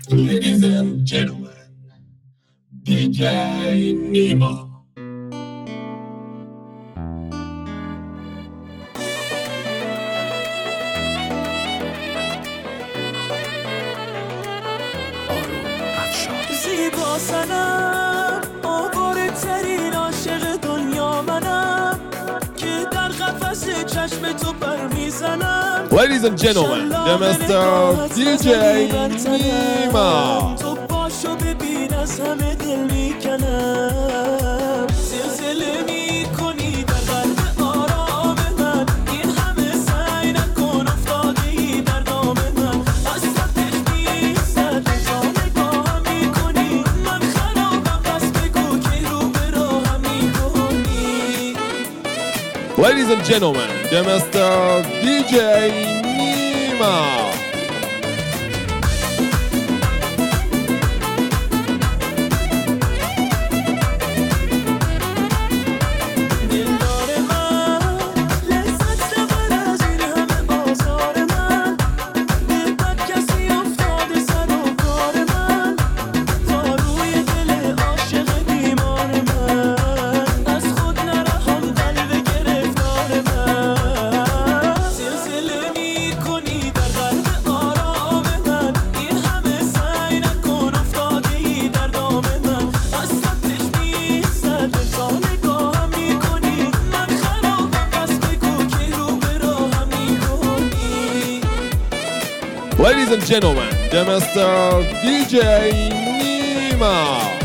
Ladies and gentlemen, DJ Nima. زیبا سنم آواره ترین عاشق دنیا منم که در قفس چشم تو پر میزنم. Ladies and gentlemen, the Mr. DJ Nima. تو باشو ببین از همه دل میکنم. زلزله میکنی در قلب آرام من. این همه سعی نکن افتادی در دام من. اصلا تشبیه سر تا نگاه میکنی. من خرابم بس بگو که رو به راه میکنی. Ladies and gentlemen, the Mr. DJ Nima. Ladies and gentlemen, the Mr. DJ Nima.